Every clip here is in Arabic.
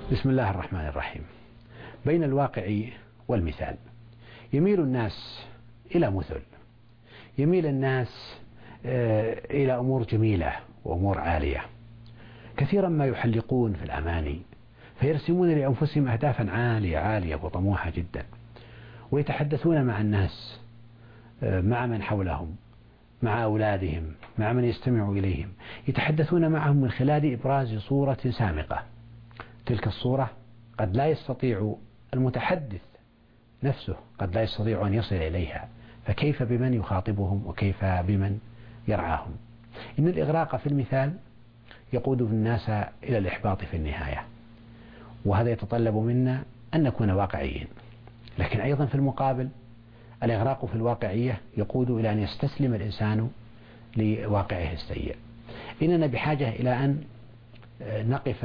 بسم الله الرحمن الرحيم. بين الواقع والمثال يميل الناس إلى مثل، يميل الناس إلى أمور جميلة وأمور عالية، كثيرا ما يحلقون في الأماني فيرسمون لأنفسهم أهدافا عالية عالية وطموحة جدا، ويتحدثون مع الناس، مع من حولهم، مع أولادهم، مع من يستمع إليهم، يتحدثون معهم من خلال إبراز صورة سامقة. تلك الصورة قد لا يستطيع المتحدث نفسه، قد لا يستطيع أن يصل إليها، فكيف بمن يخاطبهم وكيف بمن يرعاهم؟ إن الإغراق في المثال يقود الناس إلى الإحباط في النهاية، وهذا يتطلب منا أن نكون واقعيين. لكن أيضا في المقابل الإغراق في الواقعية يقود إلى أن يستسلم الإنسان لواقعه السيء. إننا بحاجة إلى أن نقف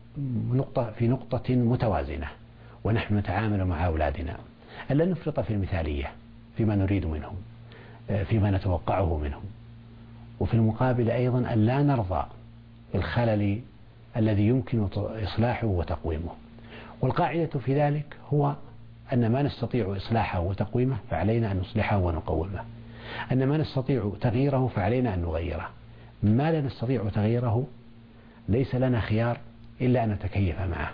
في نقطة متوازنة ونحن نتعامل مع أولادنا، ألا نفرط في المثالية فيما نريد منهم، فيما نتوقعه منهم، وفي المقابل أيضا ألا نرضى بالخلل الذي يمكن إصلاحه وتقويمه. والقاعدة في ذلك هو أن ما نستطيع إصلاحه وتقويمه فعلينا أن نصلحه ونقومه، أن ما نستطيع تغييره فعلينا أن نغيره، ما لا نستطيع تغييره ليس لنا خيار إلا أن نتكيف معه.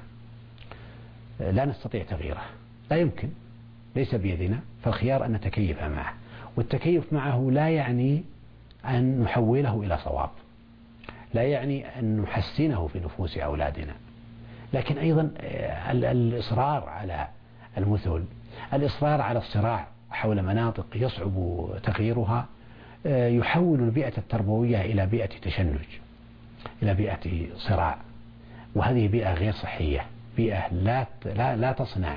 لا نستطيع تغييره، لا يمكن، ليس بيدنا، فالخيار أن نتكيف معه. والتكيف معه لا يعني أن نحوله إلى صواب، لا يعني أن نحسنه في نفوس أولادنا، لكن أيضا الإصرار على المثل، الإصرار على الصراع حول مناطق يصعب تغييرها يحول البيئة التربوية إلى بيئة تشنج، إلى بيئة صراع، وهذه بيئة غير صحية، بيئة لا تصنع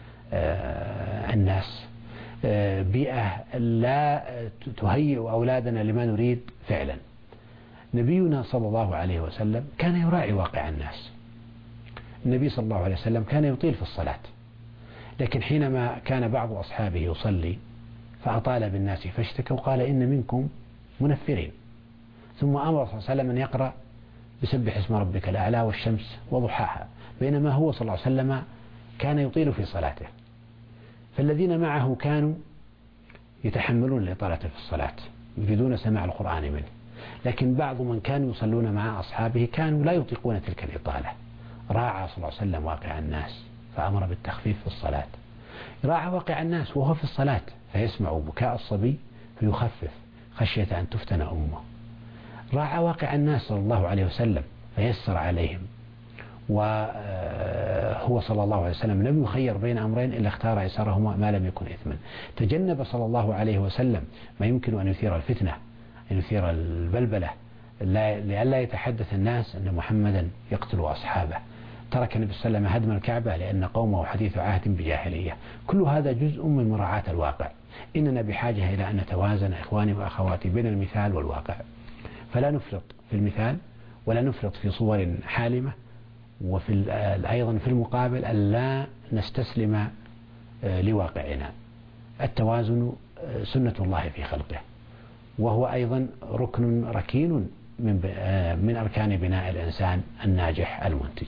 الناس، بيئة لا تهيئ أولادنا لما نريد فعلا. نبينا صلى الله عليه وسلم كان يراعي واقع الناس. النبي صلى الله عليه وسلم كان يطيل في الصلاة، لكن حينما كان بعض أصحابه يصلي فأطال بالناس فاشتكوا وقال إن منكم منفرين، ثم أمر صلى الله عليه وسلم أن يقرأ بسبح اسم ربك الأعلى والشمس وضحاها، بينما هو صلى الله عليه وسلم كان يطيل في صلاته. فالذين معه كانوا يتحملون الإطالة في الصلاة يريدون سماع القرآن منه، لكن بعض من كانوا يصلون مع أصحابه كانوا لا يطيقون تلك الإطالة. راعى صلى الله عليه وسلم واقع الناس فأمر بالتخفيف في الصلاة، راعى واقع الناس وهو في الصلاة فيسمع بكاء الصبي فيخفف خشية أن تفتن أمه. راعى واقع الناس صلى الله عليه وسلم فيسر عليهم، وهو صلى الله عليه وسلم لم يخير بين أمرين إلا اختار أيسرهما ما لم يكن إثما. تجنب صلى الله عليه وسلم ما يمكن أن يثير الفتنة، أن يثير البلبلة، لئلا يتحدث الناس أن محمدا يقتل أصحابه. ترك النبي صلى الله عليه وسلم هدم الكعبة لأن قومه حديث عهد بجاهلية. كل هذا جزء من مراعاة الواقع. إننا بحاجة إلى أن نتوازن إخواني وأخواتي بين المثال والواقع، فلا نفرط في المثال ولا نفرط في صور حالمة، وفي أيضا في المقابل ألا نستسلم لواقعنا. التوازن سنة الله في خلقه، وهو أيضا ركن ركين من أركان بناء الإنسان الناجح المنتج.